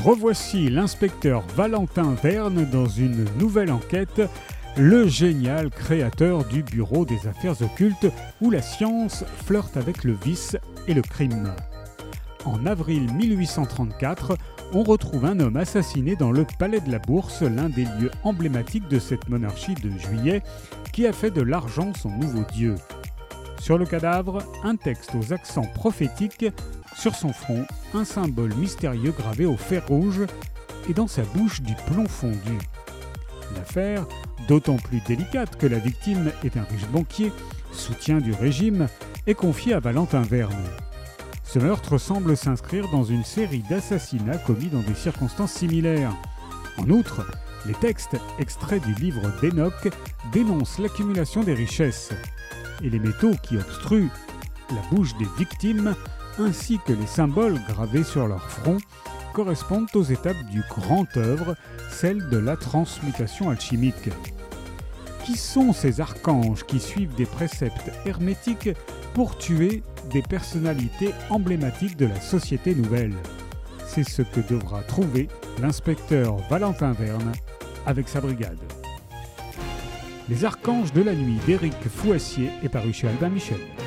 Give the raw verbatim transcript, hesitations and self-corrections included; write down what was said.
Revoici l'inspecteur Valentin Verne dans une nouvelle enquête, le génial créateur du Bureau des affaires occultes où la science flirte avec le vice et le crime. En avril mille huit cent trente-quatre, on retrouve un homme assassiné dans le Palais de la Bourse, l'un des lieux emblématiques de cette monarchie de Juillet, qui a fait de l'argent son nouveau dieu. Sur le cadavre, un texte aux accents prophétiques, sur son front, un symbole mystérieux gravé au fer rouge et dans sa bouche du plomb fondu. L'affaire, d'autant plus délicate que la victime est un riche banquier, soutien du régime, est confiée à Valentin Verne. Ce meurtre semble s'inscrire dans une série d'assassinats commis dans des circonstances similaires. En outre, les textes extraits du livre d'Enoch dénoncent l'accumulation des richesses. Et les métaux qui obstruent la bouche des victimes, ainsi que les symboles gravés sur leur front, correspondent aux étapes du grand œuvre, celle de la transmutation alchimique. Qui sont ces archanges qui suivent des préceptes hermétiques pour tuer des personnalités emblématiques de la société nouvelle? C'est ce que devra trouver l'inspecteur Valentin Verne avec sa brigade. Les archanges de la nuit d'Éric Fouassier est paru chez Albin Michel.